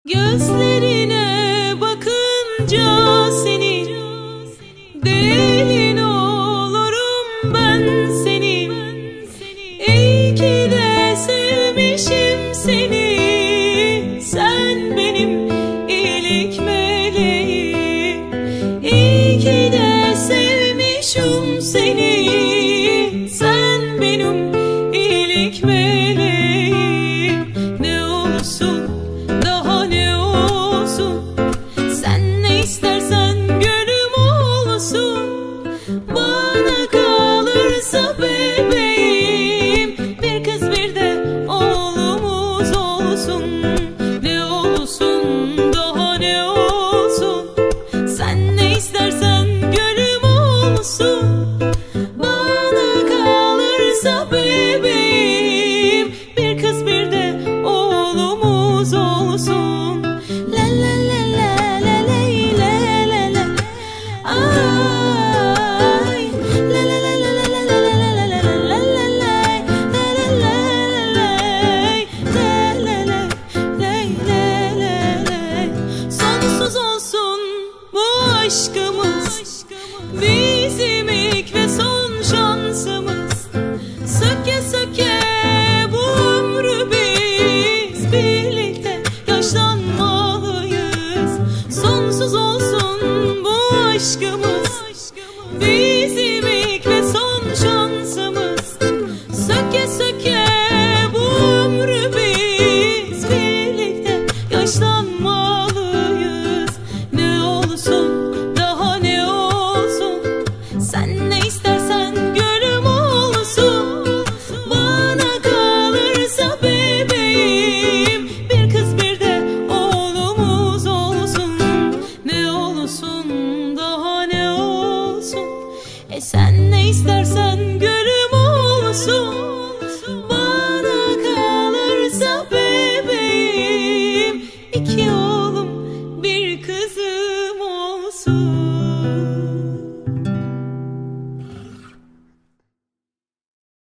Gözlerine bakınca senin, delin olurum ben senin. İyi ki de sevmişim seni, sen benim iyilik meleğim. İyi ki de sevmişim seni, sen benim iyilik meleğim. Ne olsun daha ne olsun, sen ne istersen gönlüm olsun. Bana kalırsa bebeğim, bir kız bir de oğlumuz olsun. Ne olsun daha ne olsun, sen ne istersen gönlüm olsun. Bana kalırsa bebeğim, bir kız bir de oğlumuz olsun. La la la la la la la la la. Ay la la la la la la la la la la la. Sonsuz olsun bu aşkımız, bizim ilk ve son şansımız. Söke söke bu ömrü biz birlikte yaşlanmalıyız. Sonsuz olsun bu aşkımız, bizim ilk ve son şansımız. Söke söke bu ömrü biz birlikte yaşlanmalıyız. Ne olsun daha ne olsun, sen ne istersen gönlüm olsun. Bana kalırsa bebeğim, bir kız bir de oğlumuz olsun. Ne olsun daha ne olsun, sen ne istersen gönlüm olsun.